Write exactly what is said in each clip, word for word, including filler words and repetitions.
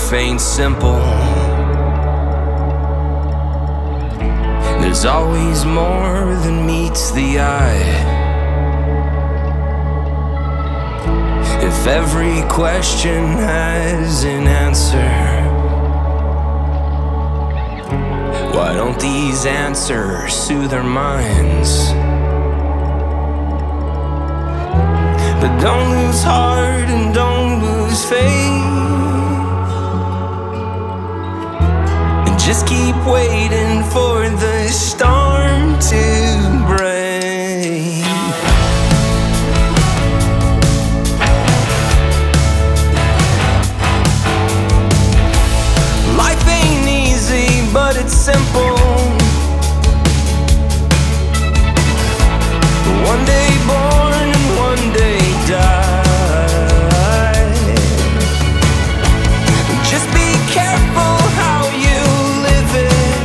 life ain't simple. There's always more than meets the eye. If every question has an answer, why don't these answers soothe our minds? But don't lose heart and don't lose faith, and just keep waiting for the storm to break. Life ain't easy, but it's simple. One day born and one day die. Just be careful how you live it.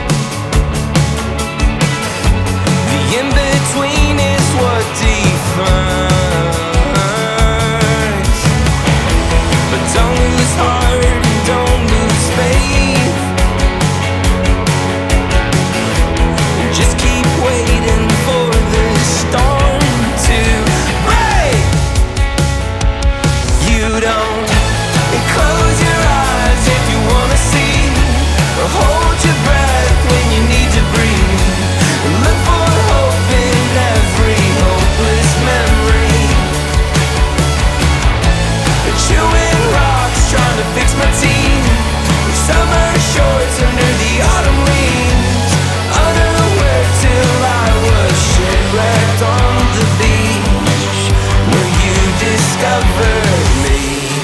The in-between is what defines. But don't lose heart and don't lose faith. Just keep waiting for the storm to break. You don't close your eyes if you wanna see, or hold your breath when you need to breathe. Look for hope in every hopeless memory. Chewing rocks, trying to fix my teeth. Summer shorts under the autumn leaves. Unaware till I was shipwrecked on the beach where you discovered me.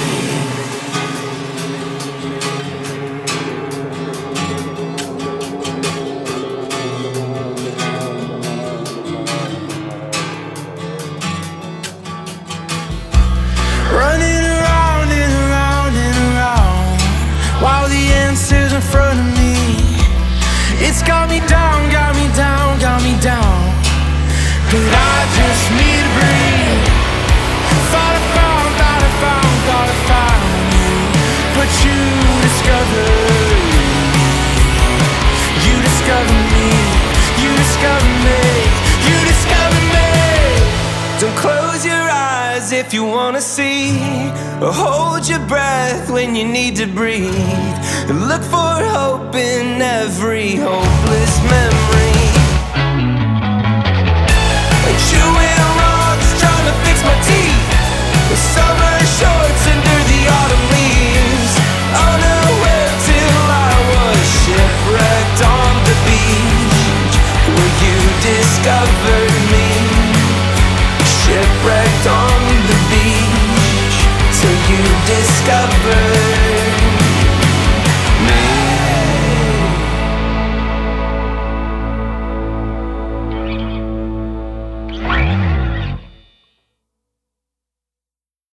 Running around and around and around while the answer's in front of me. It's got me down, got me down, got me down. But I just need to breathe. Thought I found, thought I found, thought I found you. But you discovered me. You discovered me. You discovered me. You discovered me. Don't close your eyes if you wanna see, or hold your breath when you need to breathe. And look for hope in every hopeless memory.